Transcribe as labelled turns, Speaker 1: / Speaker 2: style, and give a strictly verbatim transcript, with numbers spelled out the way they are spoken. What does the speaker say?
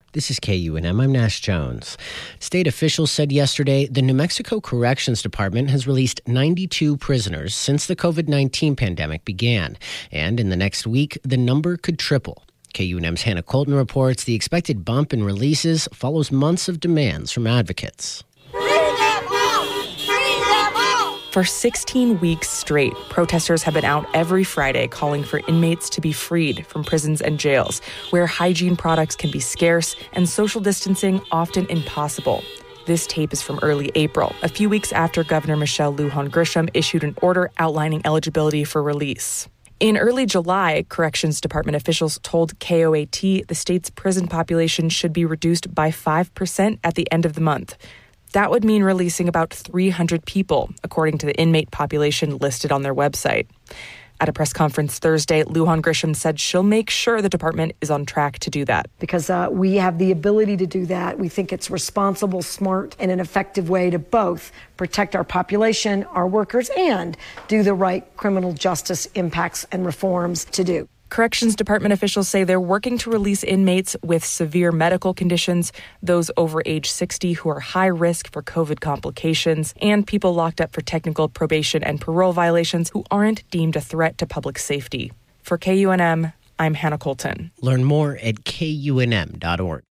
Speaker 1: This is K U N M. I'm Nash Jones. State officials said yesterday the New Mexico Corrections Department has released ninety-two prisoners since the covid nineteen pandemic began. And in the next week, the number could triple. K U N M's Hannah Colton reports the expected bump in releases follows months of demands from advocates.
Speaker 2: For sixteen weeks straight, protesters have been out every Friday calling for inmates to be freed from prisons and jails, where hygiene products can be scarce and social distancing often impossible. This tape is from early April, a few weeks after Governor Michelle Lujan Grisham issued an order outlining eligibility for release. In early July, Corrections Department officials told K O A T the state's prison population should be reduced by five percent at the end of the month. That would mean releasing about three hundred people, according to the inmate population listed on their website. At a press conference Thursday, Lujan Grisham said she'll make sure the department is on track to do that.
Speaker 3: Because uh, we have the ability to do that. We think it's responsible, smart, and an effective way to both protect our population, our workers, and do the right criminal justice impacts and reforms to do.
Speaker 2: Corrections Department officials say they're working to release inmates with severe medical conditions, those over age sixty who are high risk for COVID complications, and people locked up for technical probation and parole violations who aren't deemed a threat to public safety. For K U N M, I'm Hannah Colton.
Speaker 1: Learn more at K U N M dot org.